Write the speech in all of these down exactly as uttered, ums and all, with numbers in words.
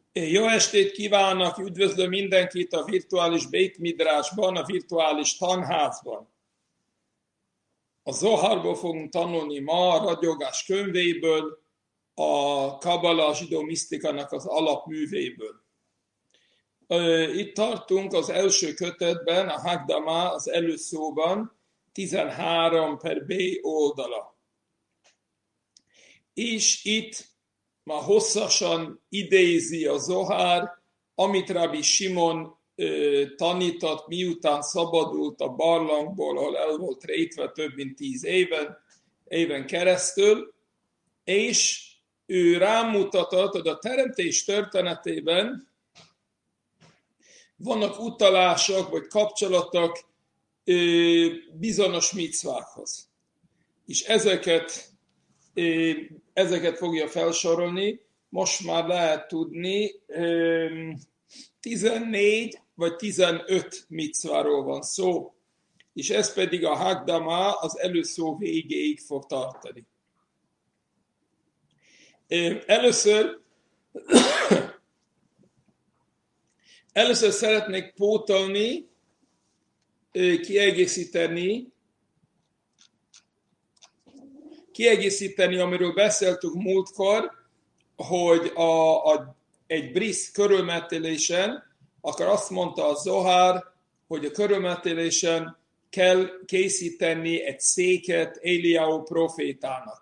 Jó estét kívánok, üdvözlöm mindenkit a virtuális Beit Midrashban, a virtuális tanházban. A Zoharból fogunk tanulni ma a ragyogás könyvéből, a Kabala, a zsidó misztikának az alapművéből. Itt tartunk az első kötetben, a Hakdama, az előszóban, tizenhárom per B oldala. És itt ma hosszasan idézi a Zohár, amit Rabbi Simon ö, tanított, miután szabadult a barlangból, ahol el volt rejtve több mint tíz éven, éven keresztül, és ő rámutatott, hogy a teremtés történetében vannak utalások vagy kapcsolatok ö, bizonyos micvákhoz. És ezeket Ezeket fogja felsorolni, most már lehet tudni, tizennégy vagy tizenöt micváról van szó, és ez pedig a Hakdama az előszó végéig fog tartani. Először, először szeretnék pótolni, kiegészíteni, kiegészíteni, amiről beszéltünk múltkor, hogy a, a, egy brisz körülmetélésen, akkor azt mondta a Zohár, hogy a körülmetélésen kell készíteni egy széket Éliáhu profétának.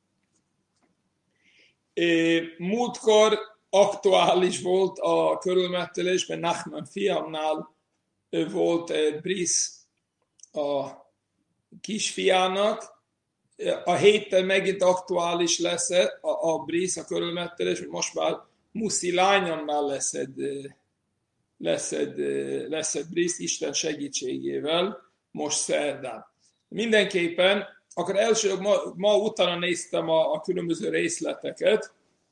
Múltkor aktuális volt a körülmetélésben, Nachman fiamnál volt egy brisz a kisfiának. A héten megint aktuális lesz a, a brisz, a körülmetélés, most már Muszi lányomnál lesz egy, lesz egy, lesz egy brisz, Isten segítségével, most szerdán. Mindenképpen, akkor első, ma, ma utána néztem a, a különböző részleteket.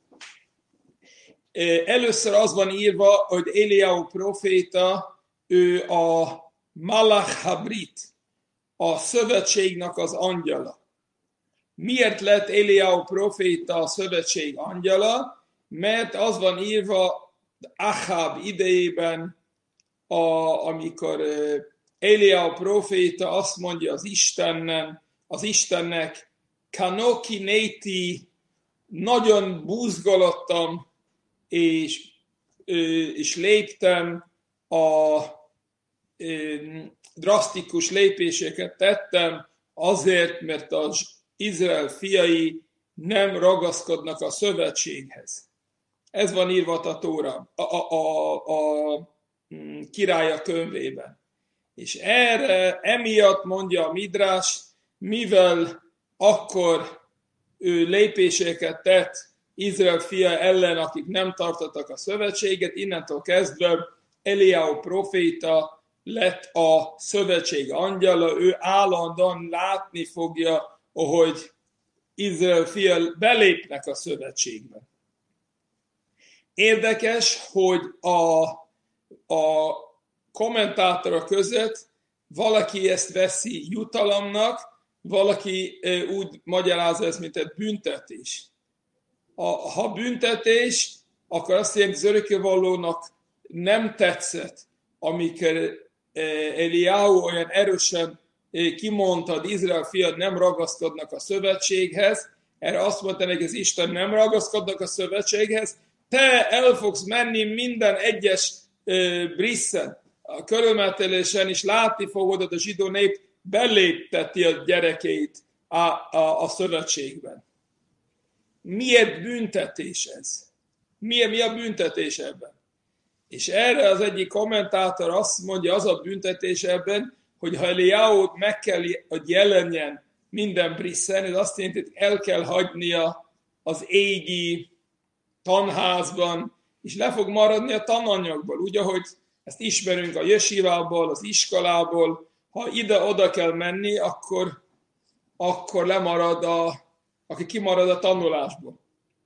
Először az van írva, hogy Éliáhu proféta, ő a Malach Habrit, a szövetségnek az angyala. Miért lett Éliáhu proféta a szövetség angyala? Mert az van írva Aháb idejében, a, amikor Éliáhu proféta azt mondja az Istennen, az Istennek, Kanoki néti, nagyon buzgolottam, és, és léptem, a drasztikus lépéseket tettem, azért, mert az Izrael fiai nem ragaszkodnak a szövetséghez. Ez van írva a Tóra, a, a, a, a királya könyvében. És erre, emiatt mondja a Midrash, mivel akkor ő lépéseket tett Izrael fia ellen, akik nem tartottak a szövetséget, innentől kezdve Éliáhu proféta lett a szövetség angyala, ő állandóan látni fogja, hogy Izrael fia belépnek a szövetségbe. Érdekes, hogy a, a kommentátorok között valaki ezt veszi jutalomnak, valaki úgy magyarázza ezt, mint egy büntetés. A, ha büntetés, akkor azt jelenti, hogy az örökkévalónak nem tetszett, amikor Éliáhu olyan erősen kimondta, hogy Izrael fiad nem ragaszkodnak a szövetséghez, erre azt mondta neki, az Isten nem ragaszkodnak a szövetséghez, te el fogsz menni minden egyes brisszen, a körülmetélésen, és látni fogod, hogy a zsidó nép belépteti a gyerekeit a, a, a szövetségben. Miért büntetés ez? Mi, mi a büntetés ebben? És erre az egyik kommentátor azt mondja, az a büntetés ebben, hogy ha Éliáhut meg kell, hogy jelenjen minden brisszen, ez azt jelenti, hogy el kell hagynia az égi tanházban, és le fog maradni a tananyagból. Úgy, ahogy ezt ismerünk a jesívából, az iskolából, ha ide-oda kell menni, akkor, akkor lemarad a, aki kimarad a tanulásból.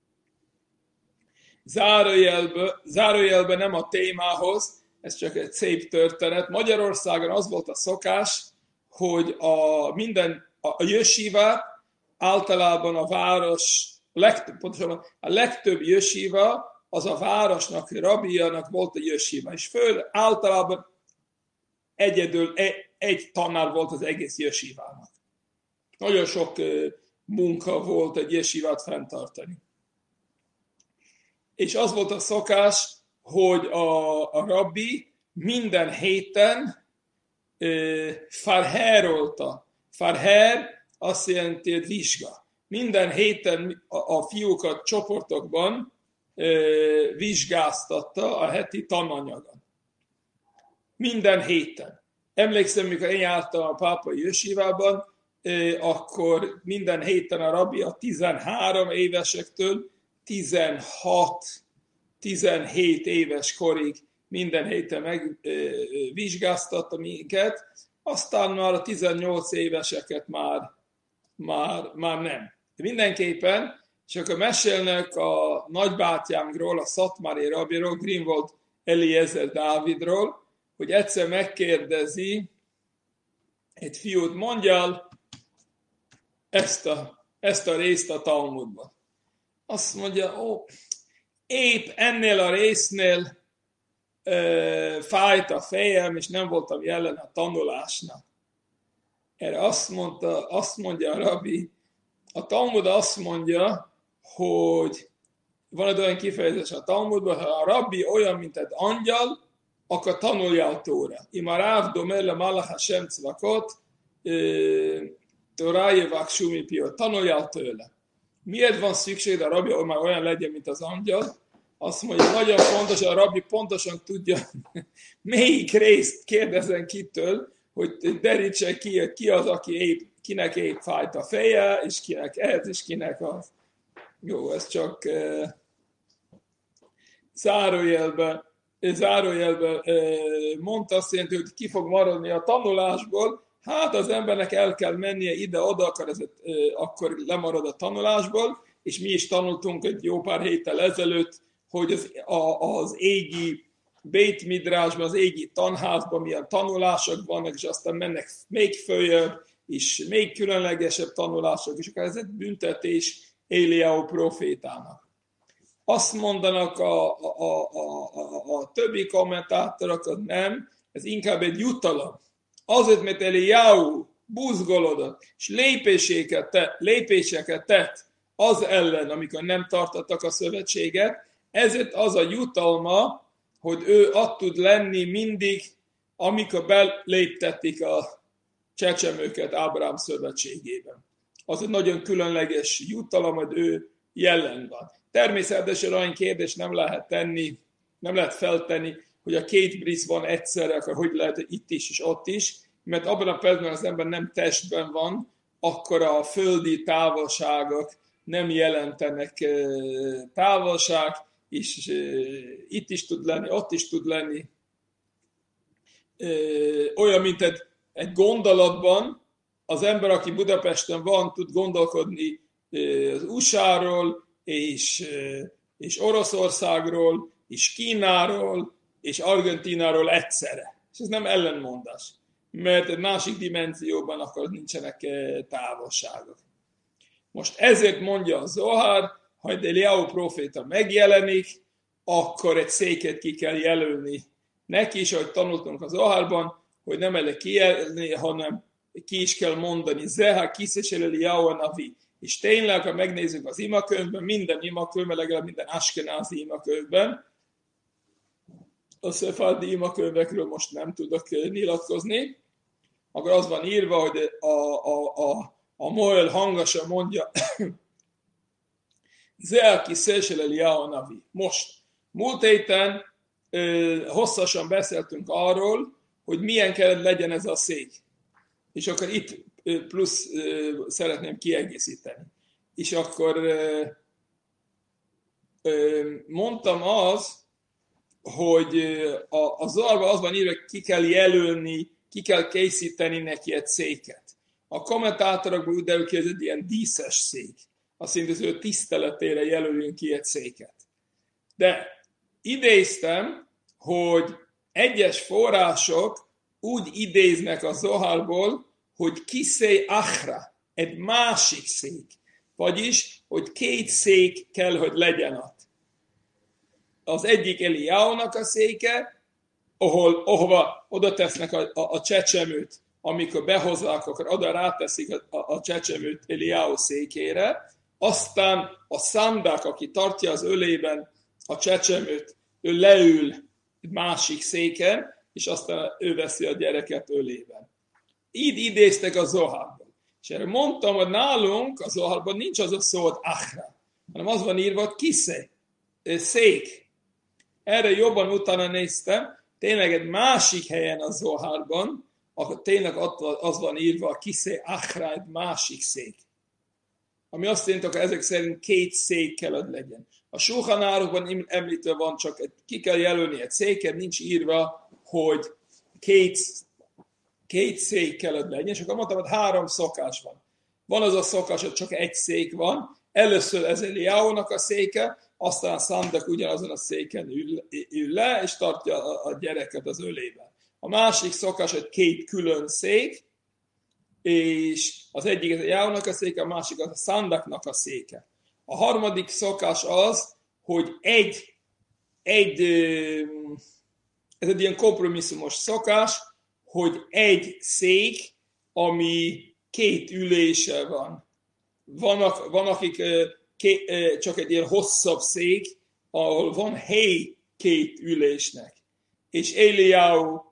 Zárójelben, zárójelben nem a témához, ez csak egy szép történet. Magyarországon az volt a szokás, hogy a minden, a jesívát általában a város, legtöbb, pontosabban a legtöbb jesíva az a városnak, rabbijának volt a jesíva, és föl általában egyedül egy tanár volt az egész jesívának. Nagyon sok munka volt egy jesívát fenntartani. És az volt a szokás, hogy a, a rabbi minden héten uh, farherolta. Farher azt jelenti, hogy vizsga. Minden héten a, a fiúkat csoportokban uh, vizsgáztatta a heti tananyagon. Minden héten. Emlékszem, mikor én jártam a pápai jesívában, uh, akkor minden héten a rabbi a tizenhárom évesektől tizenhat tizenhét éves korig minden héten megvizsgáztatta minket, aztán már a tizennyolc éveseket már, már, már nem. De mindenképpen, csak a mesélnek a nagybátyánkról, a szatmári rabbiról, Greenwald Eliezer Dávidról, hogy egyszer megkérdezi egy fiút, mondjál ezt a, ezt a részt a Talmudban. Azt mondja, ó, épp ennél a résznél ö, fájt a fejem, és nem voltam jelen a tanulásnak. Erre azt, mondta, azt mondja a rabbi, a Talmud azt mondja, hogy van egy olyan kifejezés a Talmudban, ha a rabbi olyan, mint egy angyal, akkor tanuljál Tóra. Ima ráv domelle malach Hashem cvakot, Tórájevák sumi piot, tanuljál tőle. Miért van szükség, a rabbi már olyan legyen, mint az angyal? Azt mondja, nagyon fontos, a rabbi pontosan tudja, melyik részt kérdezen kitől, hogy derítse ki, ki az, aki épp, kinek épp fájt a feje, és kinek ez, és kinek az. Jó, ez csak uh, zárójelben, zárójelben uh, mondta, azt jelenti, hogy ki fog maradni a tanulásból. Hát az embernek el kell mennie ide-oda, akkor, ez, uh, akkor lemarad a tanulásból, és mi is tanultunk egy jó pár héttel ezelőtt, hogy az, a, az égi Beit Midrashban, az égi tanházban milyen tanulások vannak, és aztán mennek még följebb, és még különlegesebb tanulások, és akkor ez egy büntetés Éliáhu profétának. Azt mondanak a, a, a, a, a többi kommentátorok, hogy nem, ez inkább egy jutalom. Azért, mert Éliáhu buzgolódott, és lépéseket tett, lépéseket tett az ellen, amikor nem tartottak a szövetséget, ezért az a jutalma, hogy ő ott tud lenni mindig, amikor beléptetik a csecsemőket Ábrahám szövetségében. Az egy nagyon különleges jutalom, hogy ő jelen van. Természetesen olyan kérdést nem lehet tenni, nem lehet feltenni, hogy a két brit van egyszerre, akkor hogy lehet itt is és ott is, mert abban a percben az ember nem testben van, akkor a földi távolságok nem jelentenek távolság, és itt is tud lenni, ott is tud lenni. Olyan, mint egy, egy gondolatban, az ember, aki Budapesten van, tud gondolkodni az u es á-ról, és, és Oroszországról, és Kínáról, és Argentináról egyszerre. És ez nem ellenmondás, mert egy másik dimenzióban akkor nincsenek távolságok. Most ezért mondja a Zohar, ha egy Eliáhu proféta megjelenik, akkor egy széket ki kell jelölni neki is, ahogy tanultunk az Zoharban, hogy nem elég kijelölni, hanem ki is kell mondani, Zeha kiszesel Eliáhu a navi. És tényleg, ha megnézzük az imakönyvben, minden imakönyvben, legalább minden askenázi imakönyvben, a szefárdi imakönyvekről most nem tudok nyilatkozni, akkor az van írva, hogy a, a, a, a Moel hangosan mondja, Zeha kiszesel Eliáhu a navi. Most, múlt héten ö, hosszasan beszéltünk arról, hogy milyen kellett legyen ez a szék. És akkor itt plusz ö, szeretném kiegészíteni. És akkor ö, ö, mondtam az, hogy a, a Zoharban az van írva, hogy ki kell jelölni, ki kell készíteni neki egy széket. A kommentátorokban úgy derül ki, ez egy ilyen díszes szék. Azt mondja, hogy ő tiszteletére jelölünk ki egy széket. De idéztem, hogy egyes források úgy idéznek a Zoharból, hogy kiszé achra, egy másik szék. Vagyis, hogy két szék kell, hogy legyen ott. az egyik Eliáónak a széke, ahol, ahova oda tesznek a, a, a csecsemőt, amikor behozzák, akkor oda ráteszik a, a, a csecsemőt Eliáó székére, aztán a szandák, aki tartja az ölében a csecsemőt, ő leül egy másik széken, és aztán ő veszi a gyereket ölében. Így idéztek a Zohárban. És erre mondtam, hogy nálunk a Zohárban nincs az a szó, hogy achra, hanem az van írva, hogy kisze, szék. Erre jobban utána néztem, tényleg egy másik helyen a Zohárban, akkor tényleg az van írva, a kisze achra, egy másik szék. Ami azt jelenti, hogy ezek szerint két szék kell, hogy legyen. A Sulchan Aruchban említve van, csak ki kell jelölni egy széket, nincs írva, hogy két, két szék kell, hogy legyen. És akkor mondtam, hogy három szokás van. Van az a szokás, hogy csak egy szék van. Először ez Eliáónak a széke, aztán a szandak ugyanazon a széken ül, ül le, és tartja a, a gyereket az ölében. A másik szokás, hogy két külön szék, és az egyik az Eliáónak a széke, a másik az a szandaknak a széke. A harmadik szokás az, hogy egy, egy, ez egy ilyen kompromisszumos szokás, hogy egy szék, ami két ülése van. Vannak, van akik ké, csak egy ilyen hosszabb szék, ahol van hely két ülésnek. És Eliáó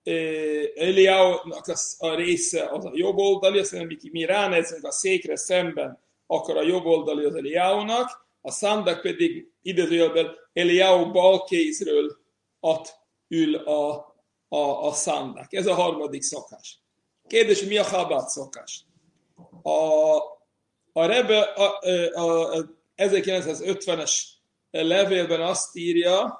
Eliáónak a része az a jobb oldali, azt mondja, mi ránézünk a székre szemben, akkor a jobb oldali az Eliáónak, a szandak pedig idézőjelben Eliáó bal kézről át ül a, a, a szandak. Ez a harmadik szokás. Kérdés, mi a Chabad szokás? A, a Rebbe a, a, a ezerkilencszázötvenes levélben azt írja,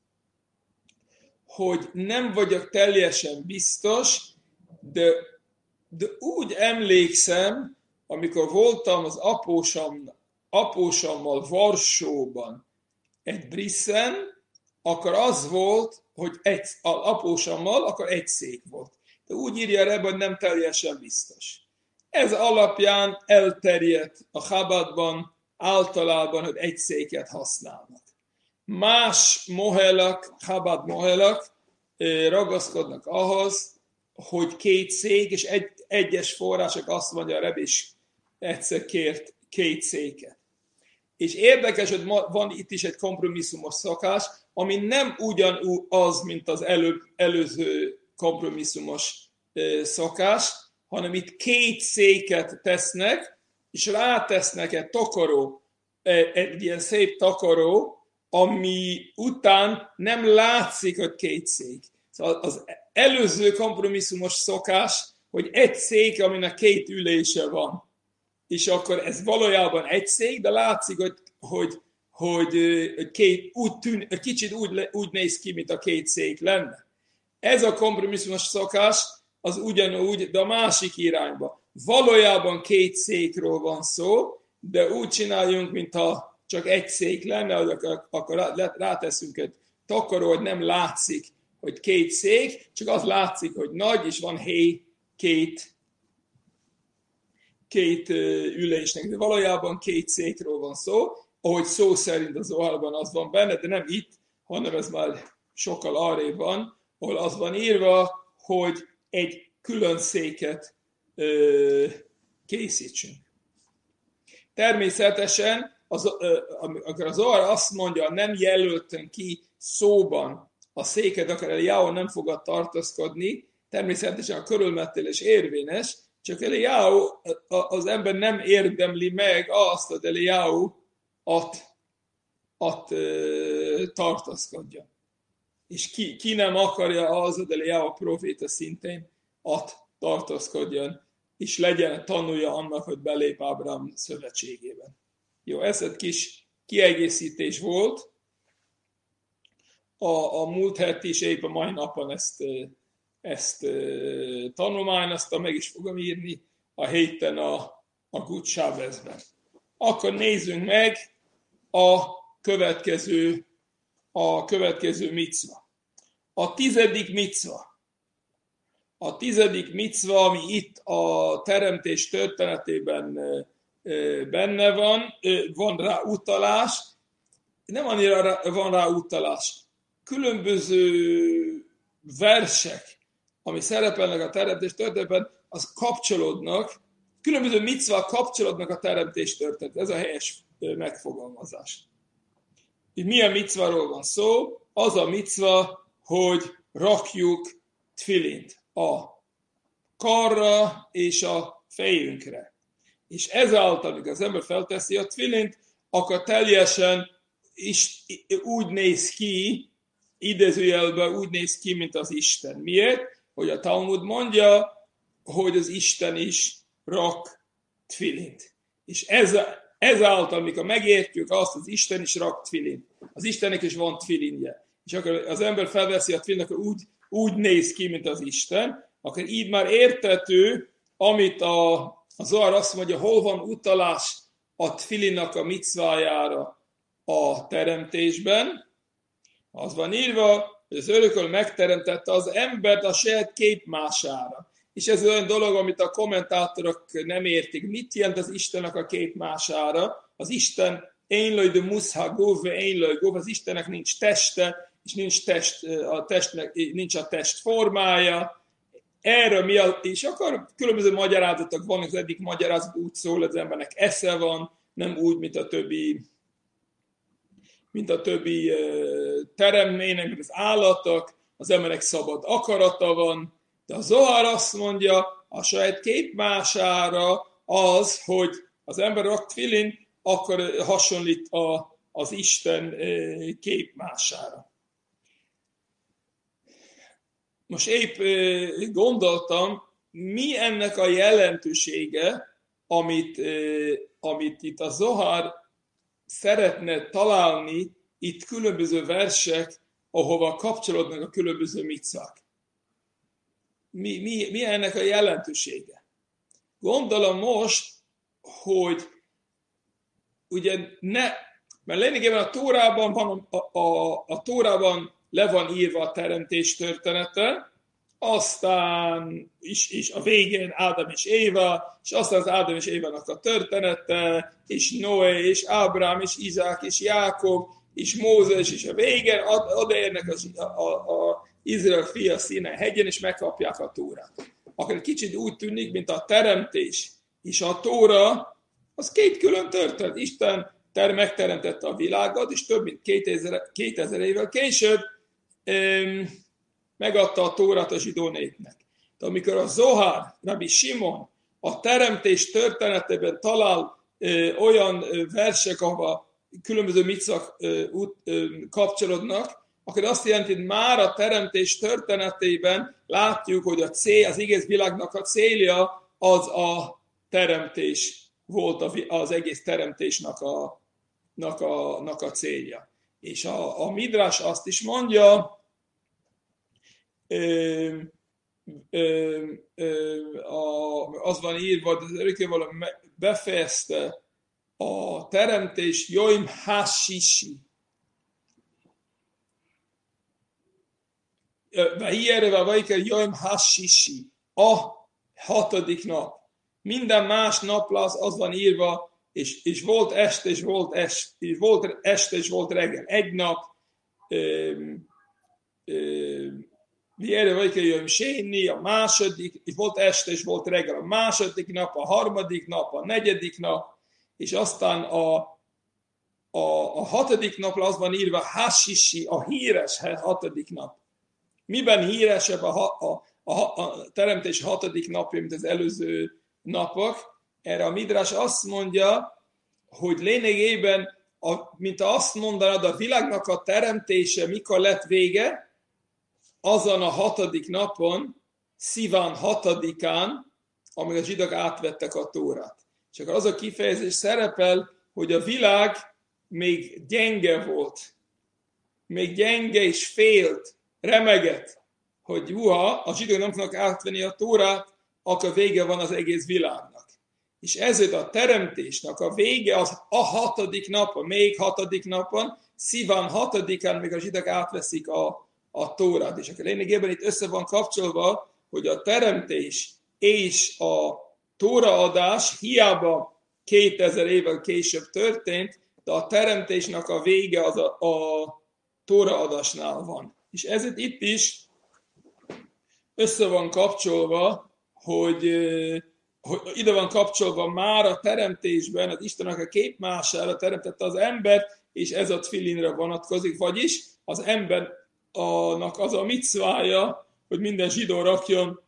hogy nem vagyok teljesen biztos, de, de úgy emlékszem, amikor voltam az apósam, apósammal Varsóban egy brisszen, akkor az volt, hogy egy, az apósammal, akkor egy szék volt. De úgy írja Rebbe, hogy nem teljesen biztos. Ez alapján elterjedt a Chabadban általában, hogy egy széket használnak. Más mohelak, Chabad mohelak ragaszkodnak ahhoz, hogy két szék, és egy, egyes források azt mondja, a Rebbe is egyszer kért két széket. És érdekes, hogy van itt is egy kompromisszumos szokás, ami nem ugyanaz, mint az elő, előző kompromisszumos szokás, hanem itt két széket tesznek, és rátesznek egy takaró, egy ilyen szép takaró, ami után nem látszik, hogy két szék. Szóval az előző kompromisszumos szokás, hogy egy szék, aminek két ülése van. És akkor ez valójában egy szék, de látszik, hogy, hogy, hogy, hogy két, úgy tűn, kicsit úgy, úgy néz ki, mint a két szék lenne. Ez a kompromisszumos szokás az ugyanúgy, de a másik irányba. Valójában két székről van szó, de úgy csináljunk, mintha csak egy szék lenne, akkor ráteszünk egy takaró, hogy nem látszik, hogy két szék, csak az látszik, hogy nagy, és van hely két, két ülésnek. De valójában két székről van szó, ahogy szó szerint az Zohárban az van benne, de nem itt, hanem ez már sokkal arrébb van, ahol az van írva, hogy egy külön széket ö, készítsünk. Természetesen, az, ö, amikor az Zohár azt mondja, nem jelölten ki szóban a széket, akkor Eliáó nem fogad tartózkodni, természetesen a körülmetélés érvényes, csak Eliáó, az ember nem érdemli meg azt, hogy Eliáó att, att ö, tartózkodjon. És ki, ki nem akarja az, hogy Eliáó proféta szintén att tartózkodjon, és legyen tanulja annak, hogy belép Ábrahám szövetségében. Jó, ez egy kis kiegészítés volt. A, a múlt heti is épp a mai napon ezt, ezt tanulmányoztam, meg is fogom írni a héten a, a Gut Sábezben. Akkor nézzünk meg a következő, a következő micva. A tizedik micva. A tizedik micva, ami itt a teremtés történetében benne van, van rá utalás, nem annyira van rá utalás. Különböző versek, ami szerepelnek a teremtés történetben, az kapcsolódnak, különböző micvák kapcsolódnak a teremtés történetben. Ez a helyes megfogalmazás. Itt milyen micváról van szó? Az a micva, hogy rakjuk tfilint a karra és a fejünkre. És ezáltal, amikor az ember felteszi a tfilint, akkor teljesen is úgy néz ki, idézőjelben úgy néz ki, mint az Isten. Miért? Hogy a Talmud mondja, hogy az Isten is rak tfilint. És ez, ezáltal, amikor megértjük azt, az Isten is rak tfilint. Az Istennek is van tfilinje. És akkor az ember felveszi a tfilint, akkor úgy, úgy néz ki, mint az Isten. Akkor így már értető, amit a, a Zohar azt mondja, hol van utalás a tfilinnak a micvájára a teremtésben. Az van írva, hogy az örököl megteremtette az embert a saját képmására. És ez olyan dolog, amit a kommentátorok nem értik. Mit jelent az Istennek a képmására? Az Isten énlőj de muszha gov, énlőj gov, az Istennek nincs teste, és nincs, test, a testnek, nincs a test formája. Erről mi a, és akkor különböző magyarázatok vannak, az egyik magyarázat úgy szól, az embernek esze van, nem úgy, mint a többi mint a többi teremtménynek, mint az állatok, az embernek szabad akarata van, de a Zohar azt mondja, a saját képmására az, hogy az ember rak tfilin, akkor hasonlít a, az Isten képmására. Most épp gondoltam, mi ennek a jelentősége, amit, amit itt a Zohar szeretne találni itt különböző versek, ahova kapcsolódnak a különböző micvák. Mi, mi, mi ennek a jelentősége? Gondolom most, hogy ugye ne, mert lényegében a Tórában van, a, a, a Tórában le van írva a teremtés története, aztán is, is a végén Ádám és Éva, és aztán az Ádám és Évának a története, és Noé, és Ábrám, és Izsák, és Jákob, és Mózes, és a végén odaérnek az a, a, a Izrael fia Színai hegyen, és megkapják a Tórát. Akkor kicsit úgy tűnik, mint a teremtés és a Tóra, az két külön történet. Isten ter megteremtette a világot, és több mint kétezer évvel később um, megadta a Tórát a zsidó népnek. De amikor a Zohar, Rabbi Simon a teremtés történetében talál ö, olyan ö, versek, ahol különböző micvák kapcsolódnak, akkor azt jelenti, hogy már a teremtés történetében látjuk, hogy a cél, az egész világnak a célja az a teremtés volt, az egész teremtésnek a, nak a, nak a célja. És a, a Midrash azt is mondja, Ö, ö, ö, a, az van írva, hogy az örökkévaló befejezte a teremtés Joim Hashisi. Vahiyere vaiker Joim Hashisi. A hatodik nap. Minden más nap az, az van írva, és, és volt este, és volt este, és volt este, és volt reggel. Egy nap ö, ö, Erre vagy kell jöjjön séni, a második, és volt este, és volt reggel, a második nap, a harmadik nap, a negyedik nap, és aztán a, a, a hatodik napra az van írva, Hashisi, a híres hatodik nap. Miben híresebb a, a, a, a teremtés hatodik napja, mint az előző napok? Erre a Midrash azt mondja, hogy lényegében, a, mint azt mondanad, a világnak a teremtése mikor lett vége, azon a hatodik napon, Sziván hatodikán, amikor a zsidók átvettek a Tórát. És akkor az a kifejezés szerepel, hogy a világ még gyenge volt. Még gyenge és félt, remegett, hogy juha, a zsidók nem tudnak átvenni a Tórát, akkor vége van az egész világnak. És ezért a teremtésnek a vége az a hatodik napon, még hatodik napon, Sziván hatodikán, még a zsidók átveszik a a Tórát. És akkor lényegében itt össze van kapcsolva, hogy a teremtés és a tóraadás hiába kétezer évvel később történt, de a teremtésnek a vége az a, a tóraadásnál van. És ezért itt is össze van kapcsolva, hogy, hogy ide van kapcsolva már a teremtésben, az Istennek a képmására teremtette az embert, és ez a tfilinre vonatkozik, vagyis az embernek az a micvája, hogy minden zsidó rakjon,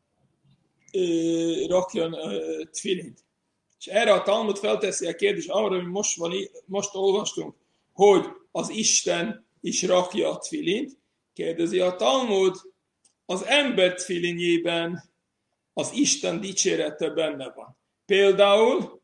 rakjon tfilint. És erre a Talmud felteszi a kérdést, arra, hogy most, van, most olvastunk, hogy az Isten is rakja a tfilint. Kérdezi a Talmud, az ember tfilinjében az Isten dicsérete benne van. Például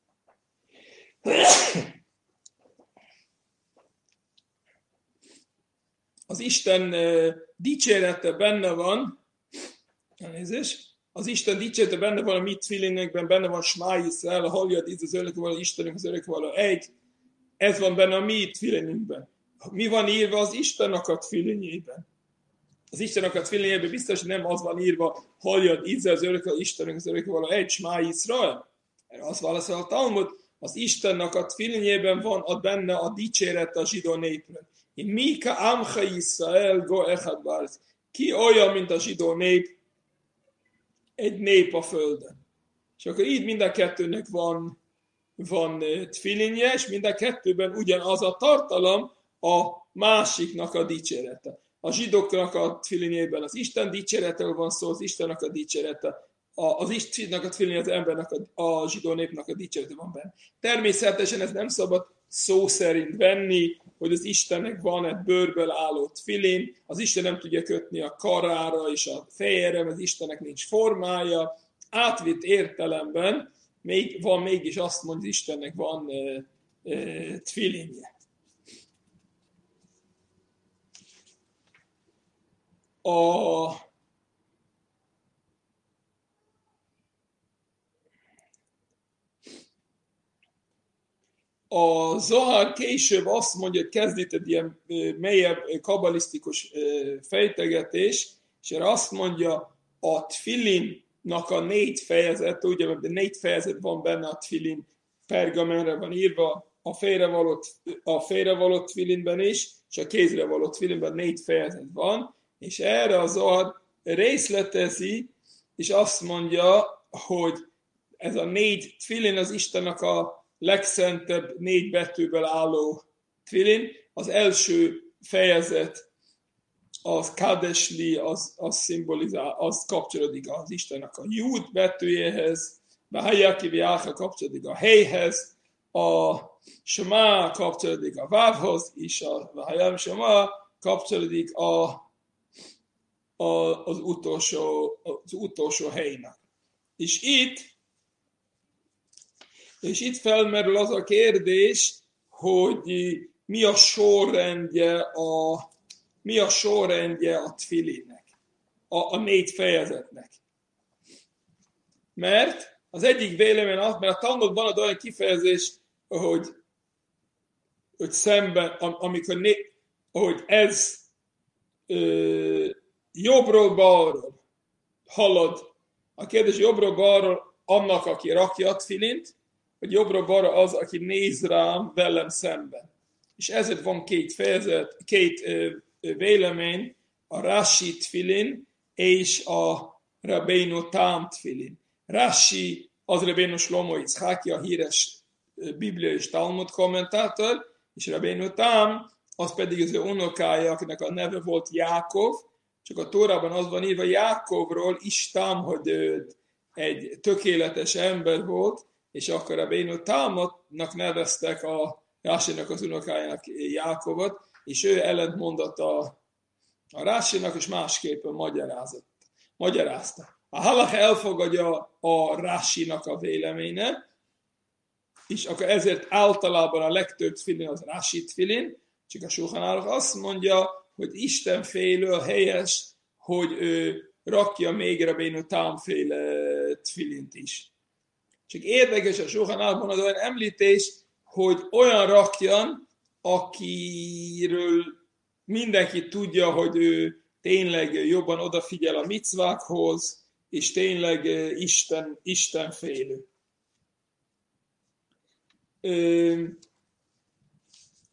az Isten dicsérete benne van, elnézést, az Isten dicsérete benne van a mi tfilinekben, benne van Smá Iszrael, a halljad íz az örökkévaló Istenünk, az örökkévaló egy. Ez van benne a mi tfilinünkben. Mi van írva az Istennek a tfilinjében? Az Istennek a tfilinjében biztos, hogy nem az van írva, halljad íz az örökkévaló Istenünk, az örökkévaló egy, Smá Iszrael. Erre azt válaszol a Talmud, az Istennek a tfilinjében van a benne a dicsérete a zsidó népről. Mika amcha Iszrael go echad bárc. Ki olyan, mint a zsidó nép, egy nép a földön. És akkor így mind a kettőnek van, van tfilinje, és mind a kettőben ugyanaz a tartalom a másiknak a dicsérete. A zsidóknak a tfilinjében az Isten dicséretről van szó, az Istennek a dicsérete. Az Istennek a tfilinje az embernek, a, a zsidó népnek a dicsérete van benne. Természetesen ez nem szabad szó szerint venni, hogy az Istennek van egy bőrből álló tfilin, az Isten nem tudja kötni a karára és a fejére, az Istennek nincs formája. Átvitt értelemben még, van mégis azt mondja, hogy Istennek van e, e, tfilinje. A A Zohar később azt mondja, hogy kezd itt egy ilyen mélyebb kabalisztikus fejtegetés, és erre azt mondja, a tfilinnak a négy fejezet, ugye, mert négy fejezet van benne a tfilin, pergamenre van írva, a fejre való, a fejre való tfilinben is, és a kézre való tfilinben négy fejezet van, és erre a Zohar részletezi, és azt mondja, hogy ez a négy tfilin az Istennek a legszentebb négy betűből álló tfilin. Az első fejezet az kadesli, az, az szimbolizál, az kapcsolódik az Istennek a Júd betűjéhez, Behajaki Viáha kapcsolódik a helyhez, a Shema kapcsolódik a Vávhoz, és a Behajam Shema kapcsolódik a, a, az, utolsó, az utolsó helynek. És itt És itt felmerül az a kérdés, hogy mi a sorrendje a, mi a, sorrendje a tfilinnek, a, a négy fejezetnek. Mert az egyik vélemény az, mert a Talmudban ad olyan kifejezés, hogy, hogy szemben, amikor né, hogy ez ö, jobbról balról halad. A kérdés jobbról balról annak, aki rakja a tfilint, hogy jobbra-balra az, aki néz rám velem szemben. És ezért van két fejezet, két vélemény, a Rashi tfilin és a Rabbeinu Tam tfilin. Rashi az Rabbeinu Shlomo Yitzhaki, a híres Biblia és Talmud kommentátor, és Rabbeinu Tam, az pedig az ő unokája, akinek a neve volt Jákov, csak a Tórában az van írva Jákovról, Istam, hogy ő egy tökéletes ember volt, és akkor a Rabbeinu Tamnak neveztek a Rásinak az unokájának Jákovot, és ő ellentmondott a, a Rásinak, és másképpen magyarázott, magyarázta. A halach elfogadja a Rásinak a véleménye, és akkor ezért általában a legtöbb tfilin az Rási tfilin, csak a Shulchan Aruch azt mondja, hogy Isten félő a helyes, hogy ő rakja még Rabbeinu Tam féle tfilint is. Csak érdekes a Shulchan Aruchban az olyan említés, hogy olyan rakjan, akiről mindenki tudja, hogy ő tényleg jobban odafigyel a micvákhoz, és tényleg Isten, Isten félő.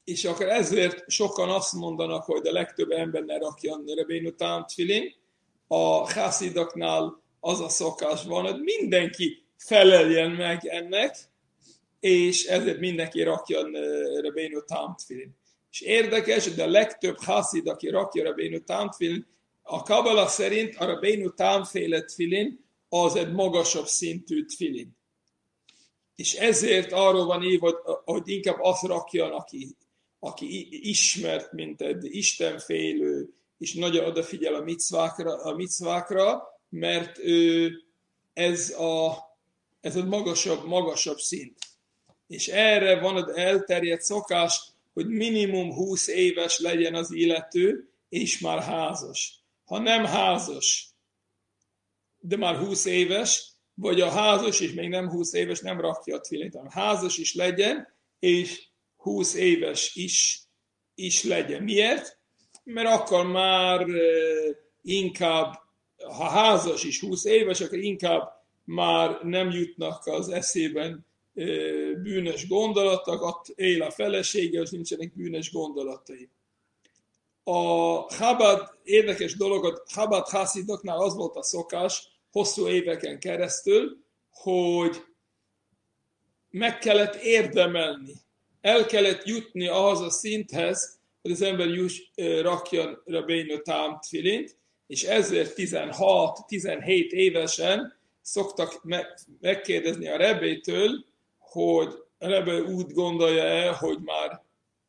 és akkor ezért sokan azt mondanak, hogy a legtöbb ember ne rakjan Rabbeinu Tam tfilin. A hászidaknál az a szokás van, hogy mindenki feleljen meg ennek, és ezért mindenki rakjon Rabbeinu Tam tfilin. És érdekes, de a legtöbb hászid, aki rakja Rabbeinu Tam tfilin, a Kabala szerint a Rabbeinu Tam féle tfilin az egy magasabb szintű tfilin. És ezért arról van év, hogy inkább azt rakjan, aki, aki ismert, mint egy istenfélő, és nagyon odafigyel a micvákra, a micvákra, mert ő, ez, a, ez a magasabb, magasabb szint. És erre van az elterjedt szokás, hogy minimum húsz éves legyen az illető, és már házas. Ha nem házas, de már húsz éves, vagy a házas és még nem húsz éves, nem rakja a tfilint, hanem házas is legyen, és húsz éves is, is legyen. Miért? Mert akkor már inkább, ha házas is húsz éves, akkor inkább már nem jutnak az eszében bűnös gondolatok, ott él a felesége, és nincsenek bűnös gondolatai. A Chabad érdekes dolog, a Chabad hászidoknál az volt a szokás, hosszú éveken keresztül, hogy meg kellett érdemelni, el kellett jutni ahhoz a szinthez, hogy az ember juss, rakjon Rabbeinu Tam tfilint, és ezért tizenhat-tizenhét évesen szoktak megkérdezni a Rebbétől, hogy a Rebbe úgy gondolja-e, hogy már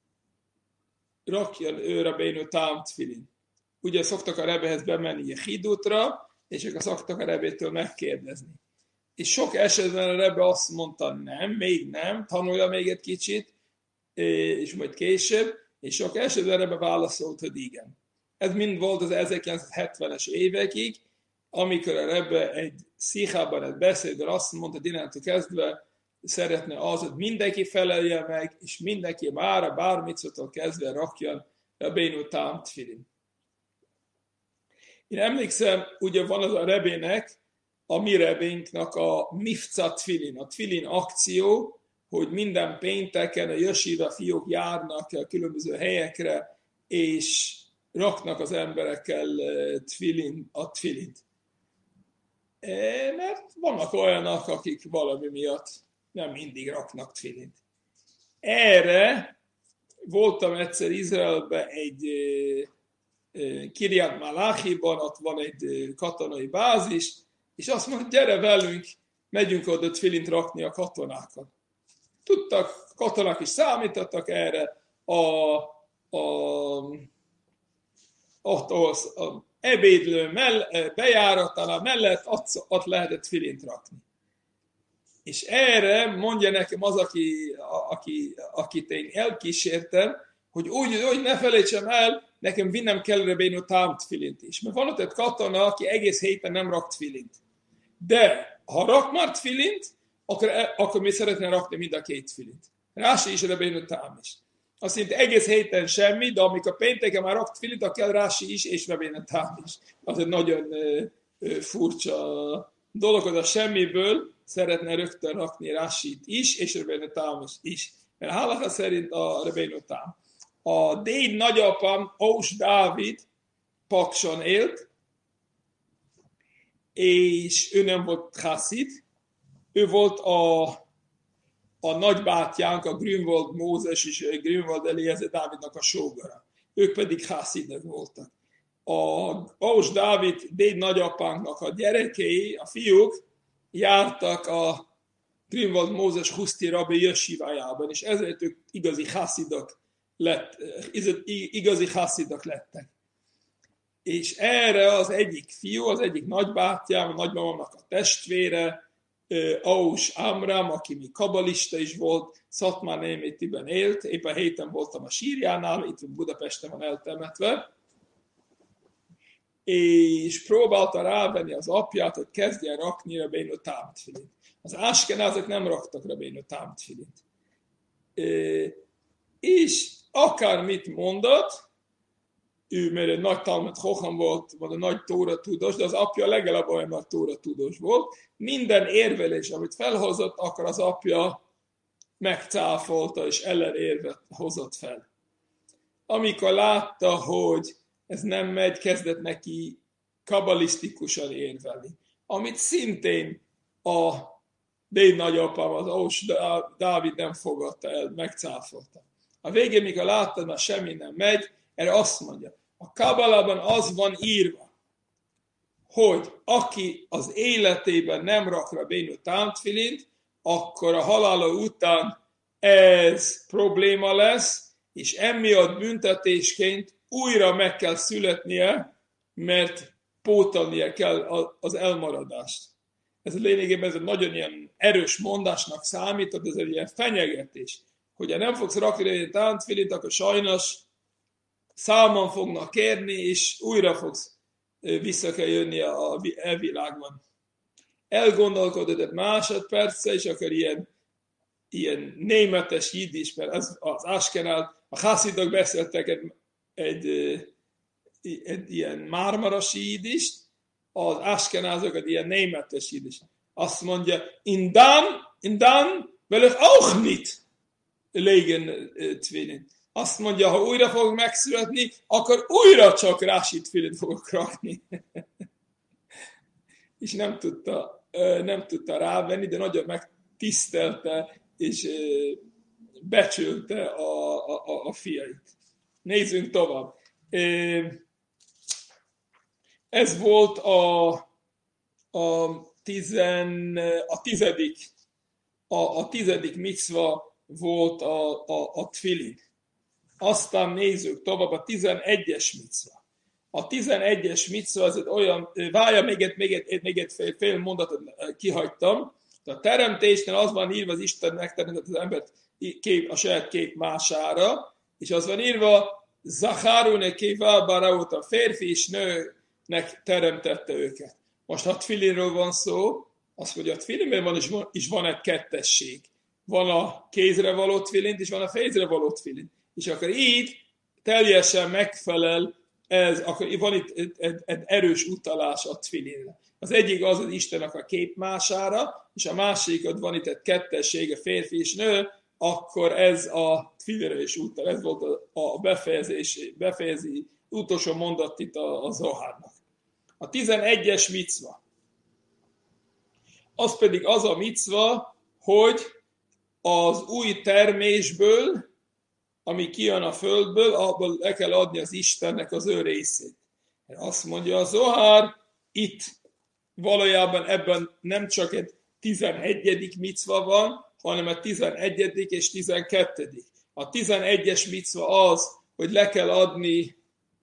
rakjon ő Rabbeinu Tam tfilint. Ugye szoktak a Rebbehez bemenni a hídútra, és ők szoktak a Rebbétől megkérdezni. És sok esetben a Rebbe azt mondta, nem, még nem, tanulja még egy kicsit, és majd később, és sok esetben a Rebbe válaszolt, hogy igen. Ez mind volt az ezerkilencszázhetvenes évekig, amikor a Rebbe egy szichában, egy beszédben azt mondta, hogy innentől kezdve szeretne az, hogy mindenki felelje meg, és mindenki már a bármicótól kezdve rakjon Rabbeinu Tam tfilin. Én emlékszem, ugye van az a Rebének, a mi Rebénknak a Mifca tfilin, a tfilin akció, hogy minden pénteken a jesíva fiúk járnak a különböző helyekre, és raknak az emberekkel tfilin, a tfilint. Mert vannak olyanok, akik valami miatt nem mindig raknak tfilint. Erre voltam egyszer Izraelben egy Kiryat Malachiban, ott van egy katonai bázis, és azt mondta, gyere velünk, megyünk oda tfilint rakni a katonákat. Tudtak, katonák is számítottak erre, a, a, ott az a ebédlő mell, bejáratánál mellett ott, ott lehetett tfilint rakni. És erre mondja nekem az, aki, aki, akit én elkísértem, hogy úgy, hogy ne felejtsem el, nekem vinnem kell Rabbeinu Tam tfilint is. Mert van ott egy katona, aki egész héten nem rak tfilint. De ha rak már tfilint, akkor, akkor mi szeretne rakni mind a két tfilint. Rási is, Rabbeinu Tam is. Azt mondja, egész héten semmi, de amikor pénteken már rak tfilint, akkor kell Rási is, és Rabbeinu Tam is. Az egy nagyon uh, uh, furcsa dolog, hogy a semmiből szeretne rögtön rakni Rásit is, és Rabbeinu Tam is. Mert halacha szerint a Rabbeinu Tam. A déd nagyapám, Ós Dávid Pakson élt, és ő nem volt haszid, ő volt a, a nagybátyánk, a Grünwald Mózes és Grünwald Eliezer Dávidnak a sógora. Ők pedig haszidek voltak. A Ós Dávid déd nagyapánknak a gyerekei, a fiúk jártak a Grünwald Mózes Huszti rabbi jesívájában, és ezért ők igazi haszidok lett, igazi haszidok lettek. És erre az egyik fiú, az egyik nagybátyám, a nagymamamnak a testvére, Ós Amram, aki mi kabalista is volt, Szatmár Némétiben élt, épp a héten voltam a sírjánál, itt Budapesten van eltemetve, és próbálta rávenni az apját, hogy kezdjen rakni Rabbeinu Tam tfilint. Az áskenázok nem raktak Rabbeinu Tam tfilint. És akármit mondott, ő mert egy nagy Talmud Chocham volt, vagy egy nagy Tóra tudós, de az apja legalább olyan nagy Tóra tudós volt. Minden érvelés, amit felhozott, akkor az apja megcáfolta és ellenérvet hozott fel. Amikor látta, hogy ez nem megy, kezdett neki kabalisztikusan érvelni, amit szintén a déd nagyapám, az Ós Dávid nem fogadta el, megcáfolta. A végén, mikor láttad, már semmi nem megy, erre azt mondja, a Kabalában az van írva, hogy aki az életében nem rak Rabbeinu Tam tfilint, akkor a halála után ez probléma lesz, és emiatt büntetésként újra meg kell születnie, mert pótolnia kell az elmaradást. Ez lényegében ez egy nagyon ilyen erős mondásnak számít, ez egy ilyen fenyegetés. Hogyha nem fogsz rakni egy táncfilint, akkor sajnos számon fognak kérni, és újra fogsz vissza kell jönni a elvilágban. Elgondolkodott egy másodperce, és akkor ilyen, ilyen németes jiddis, mert az, az Askenál, a haszidok beszéltek egy, egy, egy, egy ilyen mármarasi jiddist, az askenázok egy ilyen németes jiddis. Azt mondja, in dan, in dan will ich auch nicht legen tfilin. Azt mondja, ha újra fog megszületni, akkor újra csak Rashi tfilin fogok rakni. És nem tudta, nem tudta rávenni, de nagyon megtisztelte és becsülte a, a, a fiait. Nézzünk tovább. Ez volt a, a, tizen, a tizedik, a, a tizedik micva volt a, a, a tfilin. Aztán nézzük tovább a tizenegyes micva. A tizenegyes micva az egy olyan, várja, még egy, még egy, még egy fél, fél mondatot kihagytam. A teremtésnél az van írva, az Isten megteremtett az embert kép, a saját kép mására, és az van írva, Zacharune kévá baraut, a férfi és nőnek teremtette őket. Most ha tfilinről van szó, azt mondja, a tfilinben van, is, van, is van egy kettesség. Van a kézre való tfilint, és van a fejzre való tfilint. És akkor így teljesen megfelel ez, akkor van itt egy, egy, egy erős utalás a tfilinre. Az egyik az az Istennek a képmására, és a másikat van itt egy kettesség, a férfi és nő, akkor ez a tfilinre is utal. Ez volt a, a befejezés, befejezi utolsó mondat itt a, a Zohárnak. A tizenegyes micva. Az pedig az a micva, hogy az új termésből, ami kijön a földből, abból le kell adni az Istennek az ő részét. Azt mondja a Zohár, itt valójában ebben nem csak egy tizenegyedik micva van, hanem a tizenegyedik és tizenkettedik. A tizenegyes micva az, hogy le kell adni,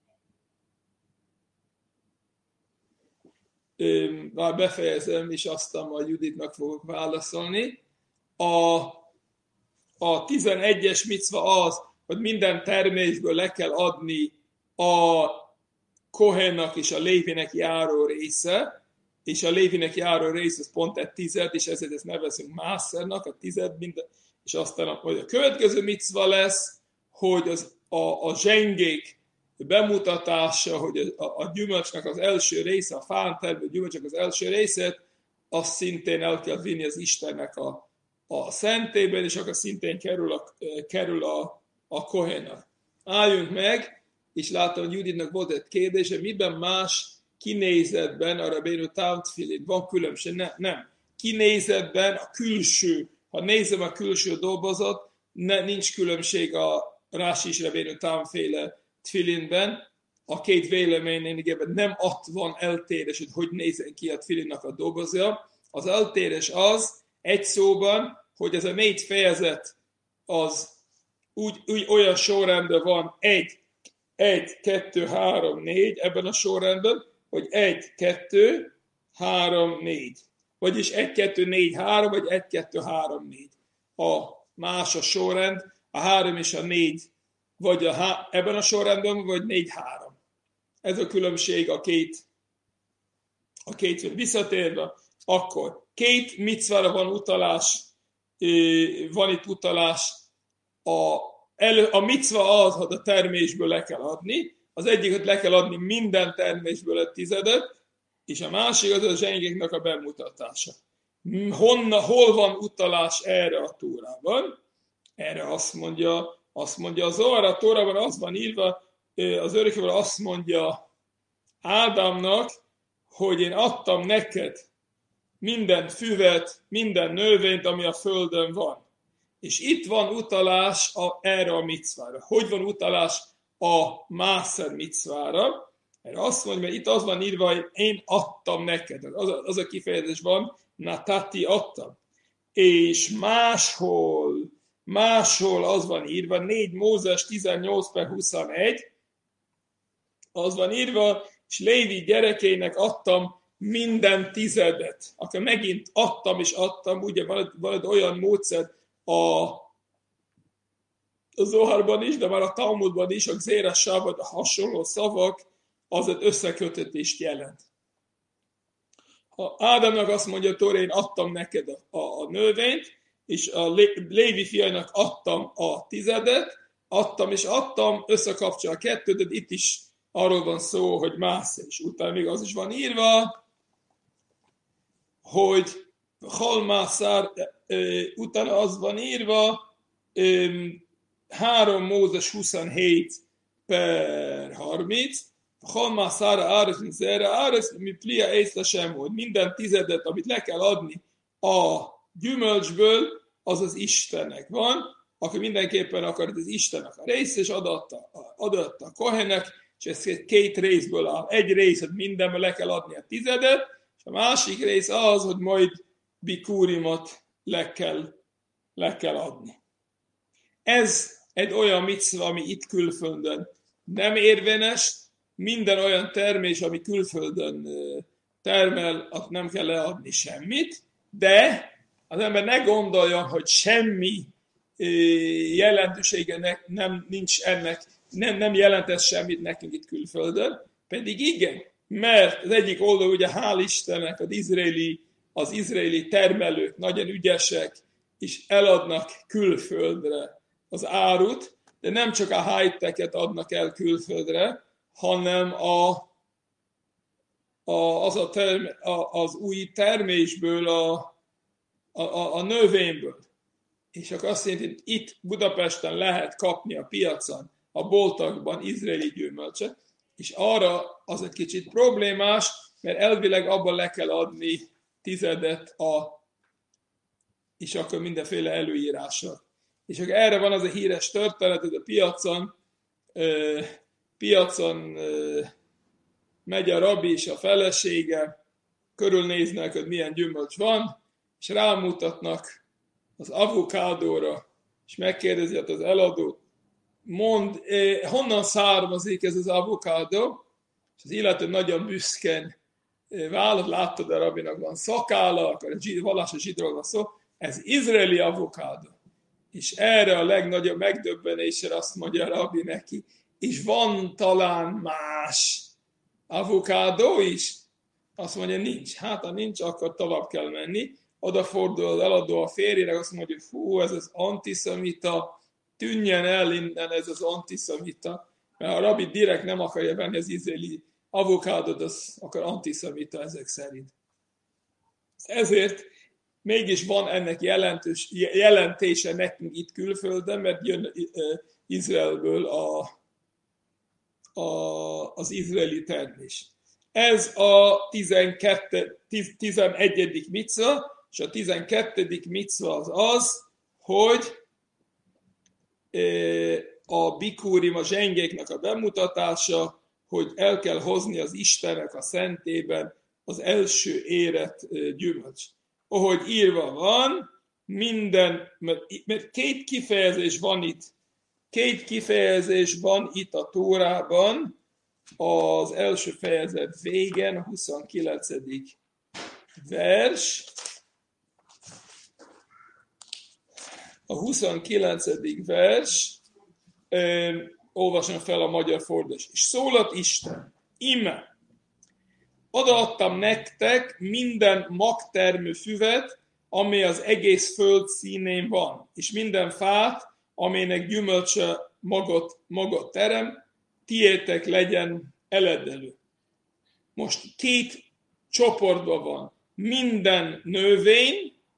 már befejezem, és aztán majd Juditnak fogok válaszolni. A, a tizenegyes micva az, hogy minden termésből le kell adni a Kohennak és a Lévinek járó része, és a Lévinek járó rész az pont egy tized, és ezért ezt nevezünk mászernak, a tized, minden, és aztán a, a következő micva lesz, hogy az, a, a zsengék bemutatása, hogy a, a gyümölcsnek az első része, a fán termő gyümölcsnek az első részét, azt szintén el kell vinni az Istennek a, a szentében, és akkor szintén kerül a, kerül a, a Kohennak. Álljunk meg, és látom, hogy Juditnak volt egy kérdése, miben más kinézetben a Rabbeinu Tam tfilin? Van különbség? Ne, nem. Kinézetben a külső, ha nézem a külső dobozot, ne, nincs különbség a Rashi és Rabbeinu Tam féle tfilinben. A két véleménynél nem ott van eltérés, hogy hogy nézen ki a tfilinnak a dobozja. Az eltérés az, egy szóban, hogy ez a négy fejezet az úgy, úgy olyan sorrendben van, egy, egy, kettő, három, négy, ebben a sorrendben, hogy egy, kettő, három, négy. Vagyis egy, kettő, négy, három, vagy egy, kettő, három, négy. A más a sorrend, a három és a négy, vagy a há- ebben a sorrendben, vagy négy, három. Ez a különbség a két, a két visszatérve. Akkor két micvára van utalás, van itt utalás, a, elő, a micva az, hogy a termésből le kell adni, az egyiket le kell adni minden termésből egy tizedet, és a másik az a zsengéknek a bemutatása. Honna, hol van utalás erre a túrában? Erre azt mondja, azt mondja az Zohar Tórában az van írva, az örökkévaló azt mondja Ádámnak, hogy én adtam neked minden füvet, minden növényt, ami a földön van. És itt van utalás a, erre a micvára. Hogy van utalás a mászer micvára? Erre azt mondja, mert itt az van írva, hogy én adtam neked. Az a, az a kifejezés van, natati adtam. És máshol, máshol az van írva, négy Mózes tizennyolc per huszonegy, az van írva, és Lévi gyerekeinek adtam minden tizedet. Akkor megint adtam és adtam, ugye van, van egy olyan módszer a, a Zoharban is, de már a Talmudban is, a Gzéra Sábad, a hasonló szavak, az egy összekötetést jelent. Ha Ádámnak azt mondja, Tóra, én adtam neked a, a, a növényt, és a Lévi fiainak adtam a tizedet, adtam és adtam, összekapcsol a kettőt, de itt is arról van szó, hogy más, és utána még az is van írva, hogy halmászár, utána az van írva, három Mózes huszonhét per harminc, halmászára áres, mint zerre áres, mi plia észre sem volt. Minden tizedet, amit le kell adni a gyümölcsből, az az Istennek van, akkor mindenképpen akar az Istennek a rész, és adatta, adatta a kohenek, és ez két részből áll. Egy részet mindenből le kell adni a tizedet, és a másik rész az, hogy majd bikúrimot le kell, le kell adni. Ez egy olyan micva, ami itt külföldön nem érvényes, minden olyan termés, ami külföldön termel, azt nem kell leadni semmit, de az ember ne gondolja, hogy semmi jelentősége nem, nincs ennek, nem, nem jelent ez semmit nekünk itt külföldön, pedig igen, mert az egyik oldal ugye hál' Istennek az izraeli, az izraeli termelők nagyon ügyesek, és eladnak külföldre az árut, de nem csak a high-tech-et adnak el külföldre, hanem a, a, az, a term, a, az új termésből, a, a, a növényből. És akkor azt jelenti, hogy itt Budapesten lehet kapni a piacon, a boltokban izraeli gyümölcset, és arra az egy kicsit problémás, mert elvileg abban le kell adni tizedet, a, és akkor mindenféle előírással. És akkor erre van az a híres történet, hogy a piacon, ö, piacon ö, megy a rabbi és a felesége, körülnéznek, hogy milyen gyümölcs van, és rámutatnak az avokádóra, és megkérdezi az eladót, mond, eh, honnan származik ez az avokádó, és az illető nagyon büszken eh, vállalt, láttad, a rabinak van szakálla, akkor a vallásos zsidról van szó, ez izraeli avokádó. És erre a legnagyobb megdöbbenésre azt mondja a rabbi neki, és van talán más avokádó is? Azt mondja, nincs. Hát, ha nincs, akkor tovább kell menni. Odafordul az eladó a férjére, azt mondja, hogy fú, ez az antiszemita, tűnjen el innen ez az antiszemita, mert a rabbi direkt nem akarja venni az izraeli avokádot, az akar antiszemita ezek szerint. Ezért mégis van ennek jelentős, jelentése nekünk itt külföldön, mert jön Izraelből a, a, az izraeli termés. Ez a tizenegyedik micva, és a tizenkettedik micva az az, hogy a bikúrim, a zsengéknek a bemutatása, hogy el kell hozni az Istennek a szentében az első érett gyümölcs. Ahogy írva van, minden, mert két kifejezés van itt, két kifejezés van itt a Tórában, az első fejezet végen, a huszonkilencedik vers, a huszonkilencedik vers, ö, olvasom fel a magyar fordítás. És szólott Isten, íme, odaadtam nektek minden magtermő füvet, amely az egész föld színén van, és minden fát, amelynek gyümölcse magot, magot terem, tiétek legyen eledelő. Most két csoportban van. Minden növény,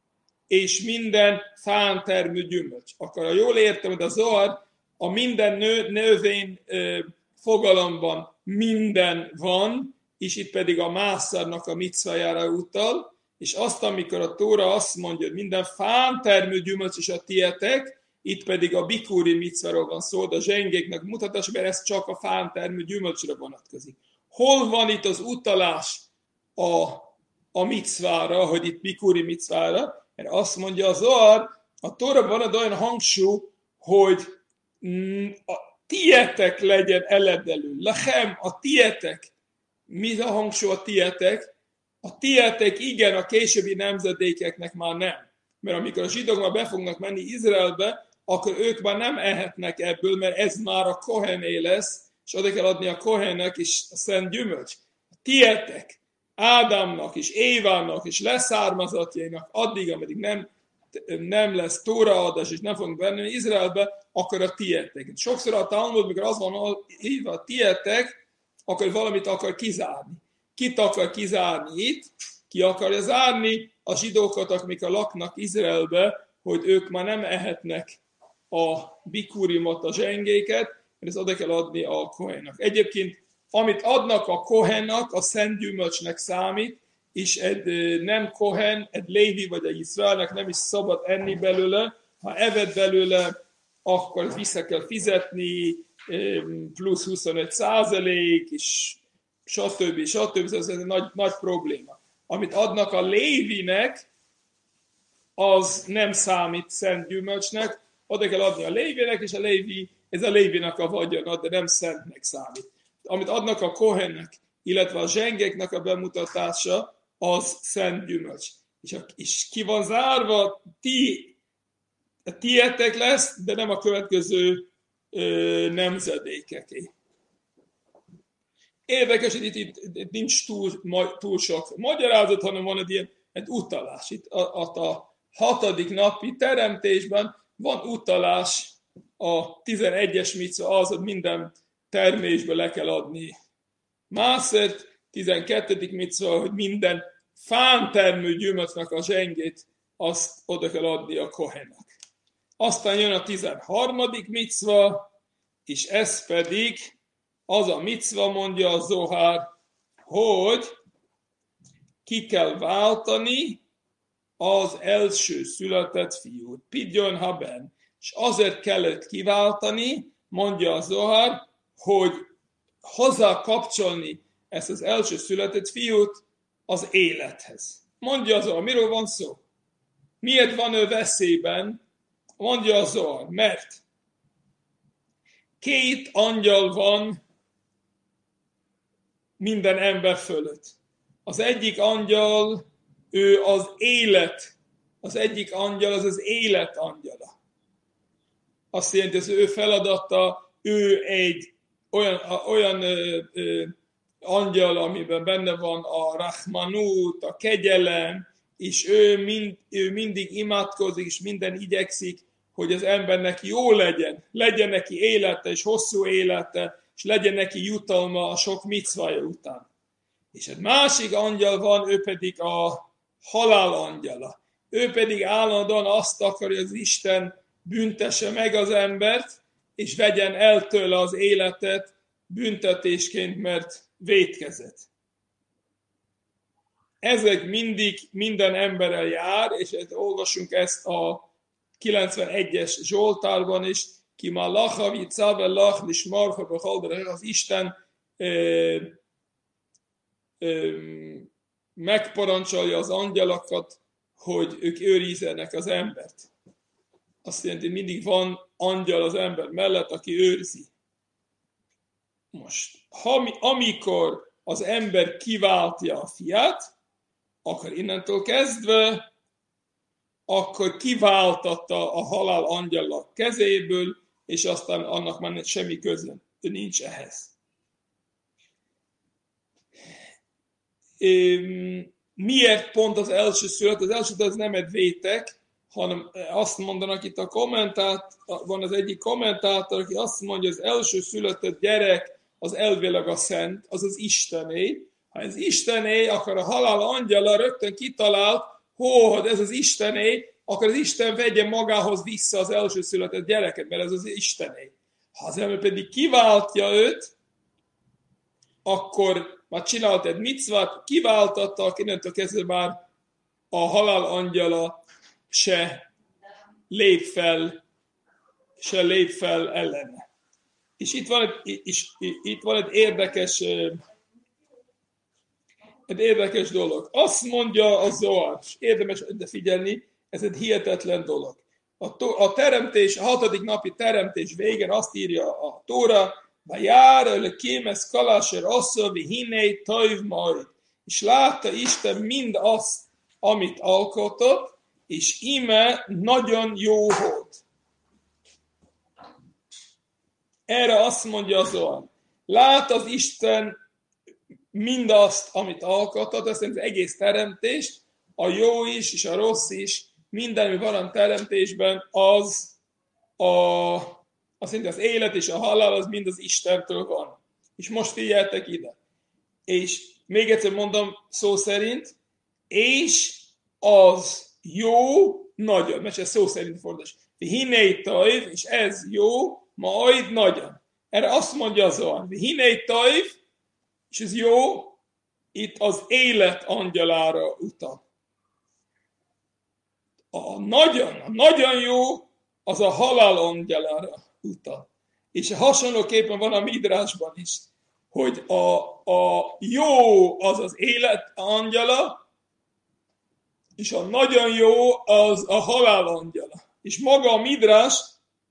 és minden fántermű gyümölcs. Akkor ha jól értem, hogy a Zohar a minden nő, növény ö, fogalomban minden van, és itt pedig a mászárnak a micvájára utal, és azt, amikor a Tóra azt mondja, hogy minden fántermű gyümölcs is a tietek, itt pedig a bikúri micváról van szó, de a zsengéknek mutatás, mert ez csak a fántermű gyümölcsre vonatkozik. Hol van itt az utalás a, a micvára, hogy itt bikúri micvára? Mert azt mondja az Zohar, a Tórában ad olyan hangsúly, hogy a tietek legyen eledelő. Lechem, a tietek. Mi a hangsúly a tietek? A tietek igen, a későbbi nemzedékeknek már nem. Mert amikor a zsidók már be fognak menni Izraelbe, akkor ők már nem ehetnek ebből, mert ez már a kohené lesz, és oda kell adni a kohennek is a szent gyümölcs. A tietek Ádámnak és Évának és leszármazatjainak addig, ameddig nem, nem lesz tóraadás, és nem fogunk benni Izraelbe, akkor a tietek. Sokszor a Talmud, mikor az van írva a tietek, akkor valamit akar kizárni. Kit akar kizárni itt? Ki akarja zárni a zsidókat, akik laknak Izraelbe, hogy ők már nem ehetnek a bikurimot, a zsengéket, mert ezt oda kell adni a kohennak. Egyébként, amit adnak a kohennak, a szent gyümölcsnek számít, és egy nem kohen, egy lévi vagy egy iszraelnek nem is szabad enni belőle. Ha eved belőle, akkor vissza kell fizetni, plusz huszonöt százalék, és stb. stb. Ez egy nagy, nagy probléma. Amit adnak a lévinek, az nem számít szent gyümölcsnek, oda kell adni a lévinek, és a lévi, ez a lévinek a vagyona, de nem szentnek számít. Amit adnak a kohennek, illetve a zsengeknek a bemutatása, az szent gyümölcs. És, a, és ki van zárva, ti, a tietek lesz, de nem a következő ö, nemzedékeké. Érdekes, hogy itt, itt, itt nincs túl, túl sok magyarázat, hanem van egy ilyen egy utalás. Itt a, a, a hatodik napi teremtésben van utalás a tizenegyes micva, az, hogy minden termésbe le kell adni mászert, tizenkettedik micva, hogy minden fántermű gyümölcsnek a zsengét, azt oda kell adni a kohennek. Aztán jön a tizenharmadik micva, és ez pedig az a micva, mondja a Zohár, hogy ki kell váltani az első született fiút, pidjon haben. És azért kellett kiváltani, mondja a Zohár, hogy hozzá kapcsolni ezt az első született fiút az élethez. Mondja a Zohár, miről van szó? Miért van ő veszélyben? Mondja a Zohár, mert két angyal van minden ember fölött. Az egyik angyal, ő az élet, az egyik angyal, az az élet angyala. Azt jelenti, hogy az ő feladata, ő egy olyan, olyan ö, ö, angyal, amiben benne van a rahmanut, a kegyelem, és ő, mind, ő mindig imádkozik, és minden igyekszik, hogy az embernek jó legyen, legyen neki élete, és hosszú élete, és legyen neki jutalma a sok micvája után. És egy másik angyal van, ő pedig a halál angyala. Ő pedig állandóan azt akarja, hogy az Isten büntesse meg az embert, és vegyen el tőle az életet büntetésként, mert vétkezett. Ezek mindig minden emberrel jár, és olvassunk ezt a kilencvenegyes Zsoltárban is, ki ma lacha vicave lach lismarha bechaldra, az Isten ö, ö, megparancsolja az angyalakat, hogy ők őrizzenek az embert. Azt jelenti, hogy mindig van angyal az ember mellett, aki őrzi. Most, ha, amikor az ember kiváltja a fiát, akkor innentől kezdve, akkor kiváltatta a halál angyalak kezéből, és aztán annak már semmi köze nincs ehhez. Miért pont az első szület? Az első szület az nem egy vétek, hanem azt mondanak itt a kommentát, van az egyik kommentátor, aki azt mondja, hogy az első született gyerek az elvileg a szent, az az Istené. Ha ez Istené, akkor a halál angyala rögtön kitalált, hogy ez az Istené, akkor az Isten vegye magához vissza az elsőszületett gyereket, mert ez az Istené. Ha az ember pedig kiváltja őt, akkor már csinált egy micvát, kiváltatta, innentől kezdve már a halál angyala se lép fel, se lép fel ellene. És itt van egy, és itt van egy érdekes, egy érdekes dolog. Azt mondja a Zohar, és érdemes de figyelni, ez egy hihetetlen dolog. A, a teremtés, a hatodik napi teremtés végén azt írja a Tóra, Vajár Elokim es kol asher asa v'hinei tov majd. És látta Isten mind azt, amit alkotott, és íme nagyon jó volt. Erre azt mondja az Zohar. Lát az Isten mindazt, amit alkotott, azt az egész teremtést, a jó is, és a rossz is, minden, ami van a teremtésben, az a, azt mondja, az élet és a halál, az mind az Istentől van. És most figyeltek ide. És még egyszer mondom szó szerint, és az jó nagyon, mert ez szó szerint fordítás. Hinei tov, és ez jó, majd nagyon. Erre azt mondja az Zohar, hinei tov, és ez jó, itt az élet angyalára utal. A nagyon, a nagyon jó, az a halál angyalára utal. És hasonlóképpen van a Midrásban is, hogy a, a jó az az élet angyala, és a nagyon jó az a halál angyala. És maga a Midrás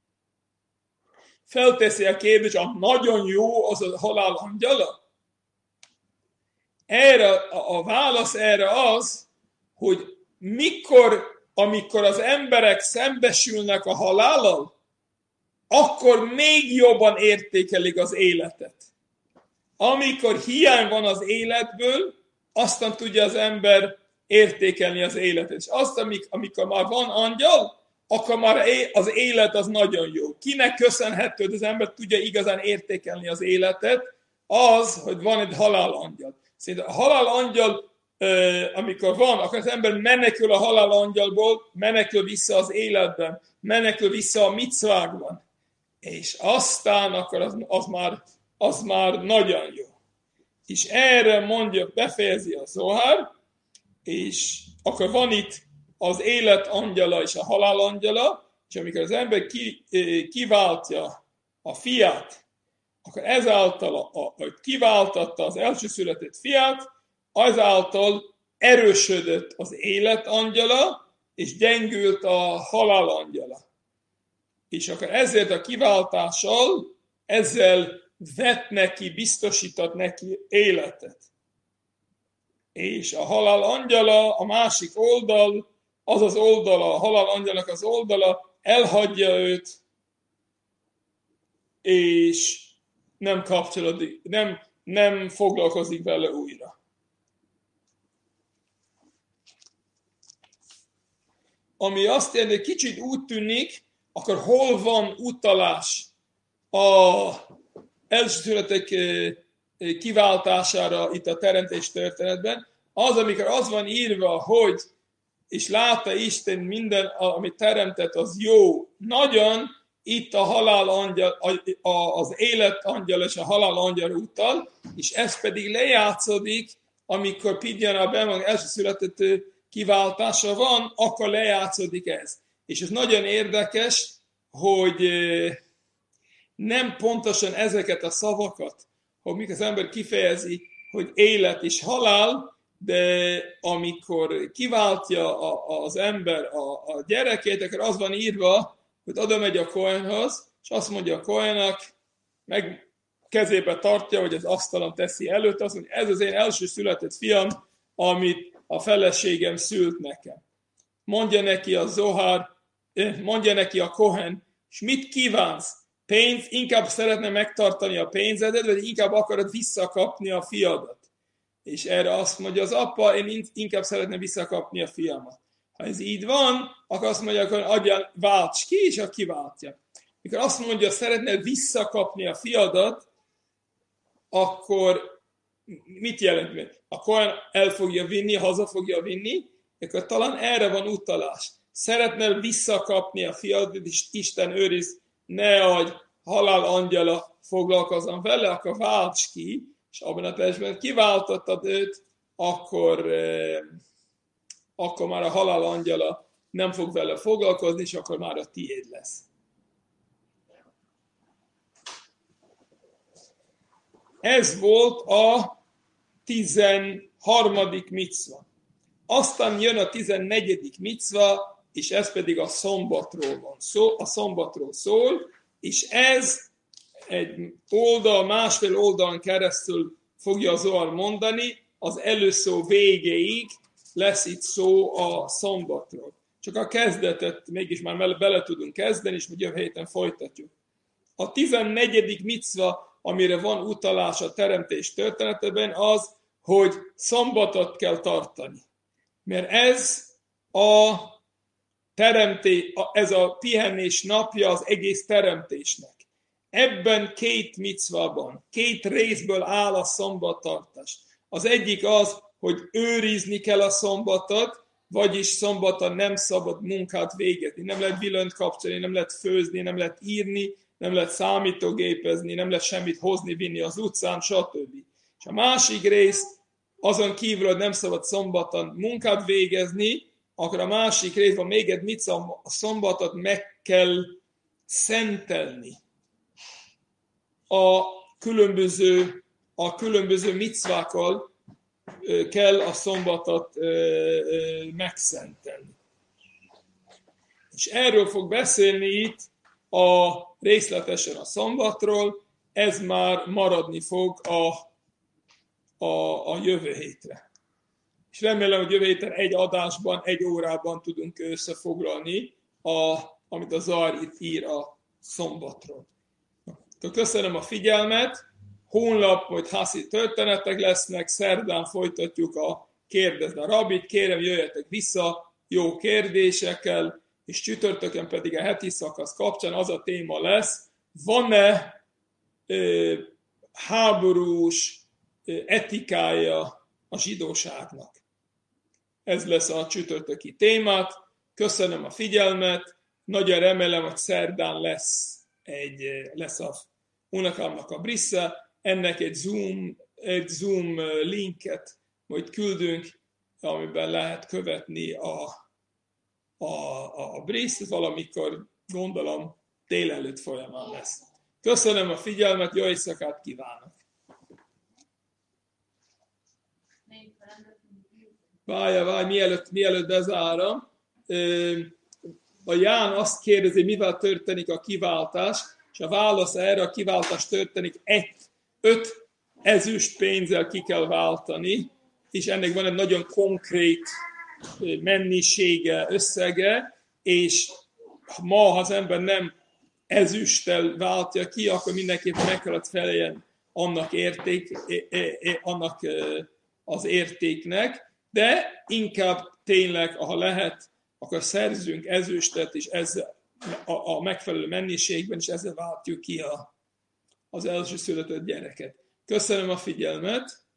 felteszi a kérdést, a nagyon jó az a halál angyala? Erre, a, a válasz erre az, hogy mikor, amikor az emberek szembesülnek a halállal, akkor még jobban értékelik az életet. Amikor hiány van az életből, aztán tudja az ember értékelni az életet. És azt, amikor már van angyal, akkor már az élet az nagyon jó. Kinek köszönhető, hogy az ember tudja igazán értékelni az életet, az, hogy van egy halálangyal. Szerintem a halálangyal, amikor van, akkor az ember menekül a halálangyalból, menekül vissza az életben, menekül vissza a micvákban. És aztán akkor az, az, már, az már nagyon jó. És erre mondja, befejezi a Zohar, és akkor van itt az élet angyala és a halál angyala, és amikor az ember ki, kiváltja a fiát, akkor ezáltal, a, a, hogy kiváltatta az elsőszületett fiát, azáltal erősödött az élet angyala, és gyengült a halál angyala. És akkor ezért a kiváltással, ezzel vett neki, biztosított neki életet. És a halál angyala, a másik oldal, az az oldala, a halál angyalnak az oldala, elhagyja őt, és nem kapcsolódik, nem, nem foglalkozik vele újra. Ami azt jelenti, hogy kicsit úgy tűnik, akkor hol van utalás a elsőszületek kiváltására itt a teremtés történetben, az, amikor az van írva, hogy és látta Isten minden, amit teremtett, az jó. Nagyon itt a halál angyal, az élet angyal és a halál angyal utal, és ez pedig lejátszódik, amikor Pidjanában elsőszületett kiváltása van, akkor lejátszódik ez. És ez nagyon érdekes, hogy nem pontosan ezeket a szavakat, hogy mikor az ember kifejezi, hogy élet és halál, de amikor kiváltja a, az ember a, a gyerekét, akkor az van írva, hogy oda megy a Kohenhoz, és azt mondja a Kohennak, meg kezébe tartja, hogy az asztalon teszi előtt, azt mondja, ez az én első született fiam, amit a feleségem szült nekem. Mondja neki a Zohar, mondja neki a Kohen, és mit kívánsz? Pénz, inkább szeretne megtartani a pénzedet, vagy inkább akarod visszakapni a fiadat? És erre azt mondja az apa, én inkább szeretném visszakapni a fiamat. Ha ez így van, akkor azt mondja, akkor adja, válts ki, és akkor kiváltja. Mikor azt mondja, szeretne visszakapni a fiadat, akkor mit jelent? Akkor el fogja vinni, haza fogja vinni, akkor talán erre van utalás. szeretne visszakapni a fiat, és Isten őriz, ne adj, halál angyala foglalkozom vele, akkor válts ki, és abban a testben kiváltottad őt, akkor, eh, akkor már a halál angyala nem fog vele foglalkozni, és akkor már a tiéd lesz. Ez volt a tizenharmadik micva. Aztán jön a tizennegyedik micva, és ez pedig a szombatról van szó, a szombatról szól, és ez egy oldal, másfél oldalon keresztül fogja az Zohar mondani, az előszó végéig lesz itt szó a szombatról. Csak a kezdetet mégis már bele tudunk kezdeni, és jövő héten folytatjuk. A tizennegyedik micva, amire van utalás a teremtés történetében, az, hogy szombatot kell tartani. Mert ez a teremté, ez a pihenés napja az egész teremtésnek. Ebben két micvában, két részből áll a szombattartás. Az egyik az, hogy őrizni kell a szombatot, vagyis szombaton nem szabad munkát végezni. Nem lehet villanyt kapcsolni, nem lehet főzni, nem lehet írni, nem lehet számítógépezni, nem lehet semmit hozni, vinni az utcán, stb. És a másik rész, azon kívül, hogy nem szabad szombaton munkát végezni, akkor a másik részben még egy micva, a szombatot meg kell szentelni. A különböző, a különböző micvákkal kell a szombatot megszentelni. És erről fog beszélni itt a részletesen a szombatról, ez már maradni fog a, a, a jövő hétre. És remélem, hogy jövő héten egy adásban, egy órában tudunk összefoglalni, a, amit a Zohar itt ír a szombatról. Köszönöm a figyelmet, holnap majd haszi történetek lesznek, szerdán folytatjuk a Kérdezd a Rabit, kérem jöjjetek vissza jó kérdésekkel, és csütörtökön pedig a heti szakasz kapcsán az a téma lesz, van-e ö, háborús ö, etikája a zsidóságnak. Ez lesz a csütörtöki témát. Köszönöm a figyelmet, nagyon remélem, hogy szerdán lesz, egy, lesz a unokámnak a brissza, ennek egy Zoom, egy Zoom linket majd küldünk, amiben lehet követni a, a, a, a briszt, valamikor gondolom délelőtt folyamán lesz. Köszönöm a figyelmet, jó éjszakát kívánok! Várja, várj, mielőtt, mielőtt bezárom. A Ján azt kérdezi, mivel történik a kiváltás, és a válasz erre, a kiváltás történik, egy, öt ezüst pénzzel ki kell váltani, és ennek van egy nagyon konkrét mennyisége, összege, és ma, ha az ember nem ezüsttel váltja ki, akkor mindenképp meg kellett feleljen annak, érték, annak az értéknek, de inkább tényleg, ha lehet, akkor szerzünk ezüstet, és ezzel a, a megfelelő mennyiségben, és ezzel váltjuk ki a, az első született gyereket. Köszönöm a figyelmet!